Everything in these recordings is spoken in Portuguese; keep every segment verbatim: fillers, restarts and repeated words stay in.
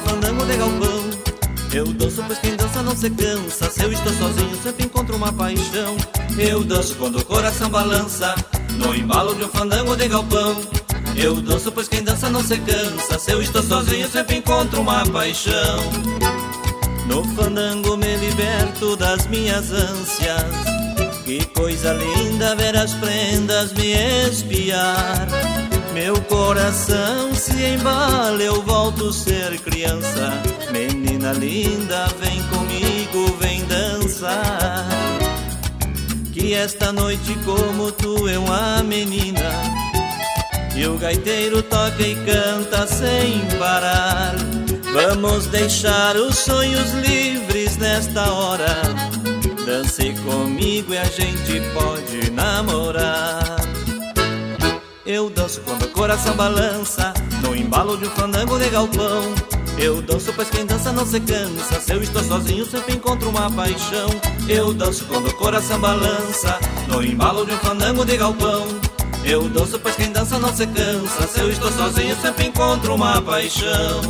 fandango de galpão. Eu danço pois quem dança não se cansa. Se eu estou sozinho sempre encontro uma paixão. Eu danço quando o coração balança no embalo de um fandango de galpão. Eu danço pois quem dança não se cansa. Se eu estou sozinho sempre encontro uma paixão. No fandango me liberto das minhas ânsias. Que coisa linda ver as prendas me espiar. Meu coração se embala, eu volto a ser criança. Menina linda, vem comigo, vem dançar. Que esta noite como tu é uma menina. E o gaiteiro toca e canta sem parar. Vamos deixar os sonhos livres nesta hora. Dance comigo e a gente pode namorar. Eu danço quando o coração balança no embalo de um fandango de galpão. Eu danço pois quem dança não se cansa. Se eu estou sozinho sempre encontro uma paixão. Eu danço quando o coração balança no embalo de um fandango de galpão. Eu danço pois quem dança não se cansa. Se eu estou sozinho sempre encontro uma paixão.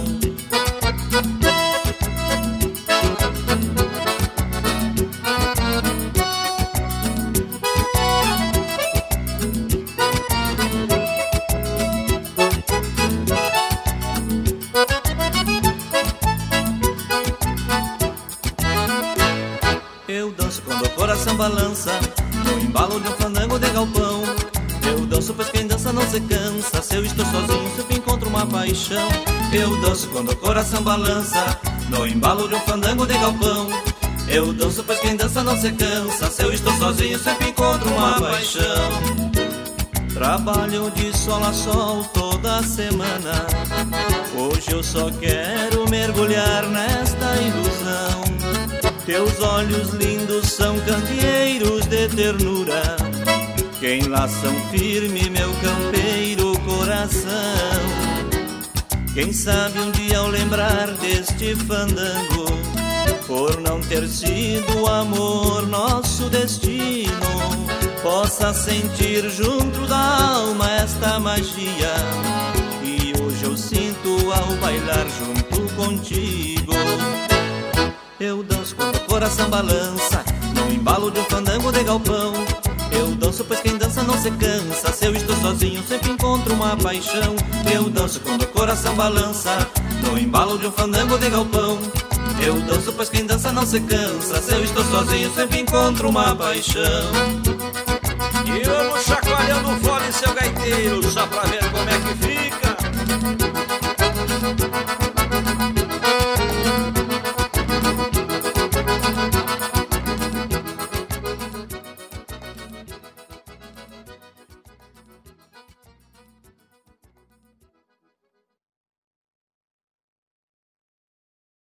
Eu danço quando o coração balança no embalo de um fandango de galpão. Eu danço pois quem dança não se cansa. Se eu estou sozinho sempre encontro uma paixão. Eu danço quando o coração balança no embalo de um fandango de galpão. Eu danço pois quem dança não se cansa. Se eu estou sozinho sempre encontro uma paixão. Trabalho de sol a sol toda semana. Hoje eu só quero mergulhar nesta ilusão. Teus olhos lindos são candeeiros de ternura que enlaçam firme meu campeiro coração. Quem sabe um dia ao lembrar deste fandango, por não ter sido amor nosso destino, possa sentir junto da alma esta magia que hoje eu sinto ao bailar junto contigo. Eu danço quando o coração balança no embalo de um fandango de galpão. Eu danço pois quem dança não se cansa. Se eu estou sozinho sempre encontro uma paixão. Eu danço quando o coração balança no embalo de um fandango de galpão. Eu danço pois quem dança não se cansa. Se eu estou sozinho sempre encontro uma paixão. E vamos chacoalhando o fole, seu gaiteiro, só pra ver como é